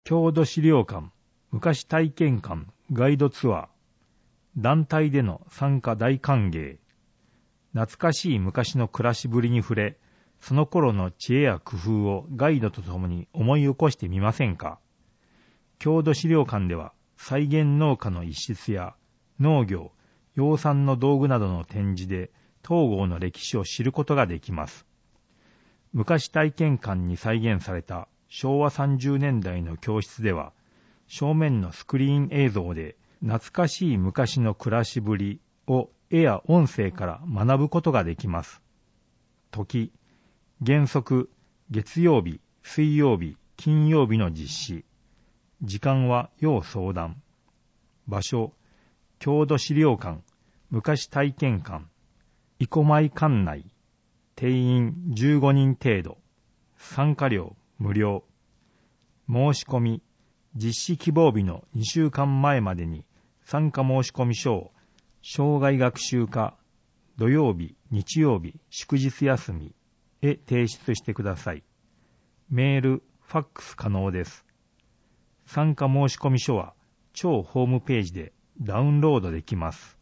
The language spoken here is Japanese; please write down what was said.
郷土資料館、昔体験館、ガイドツアー、団体での参加大歓迎、懐かしい昔の暮らしぶりに触れ、その頃の知恵や工夫をガイドとともに思い起こしてみませんか。郷土資料館では再現農家の一室や農業、養蚕の道具などの展示で東郷の歴史を知ることができます。昔体験館に再現された昭和30年代の教室では、正面のスクリーン映像で懐かしい昔の暮らしぶりを絵や音声から学ぶことができます。時、原則、月曜日、水曜日、金曜日の実施。時間は要相談。場所、郷土資料館、昔体験館、生米館内。定員15人程度。参加料無料。申し込み、実施希望日の2週間前までに参加申込書を生涯学習科土曜日、日曜日、祝日休みへ提出してください。メール、ファックス可能です。参加申込書は当ホームページでダウンロードできます。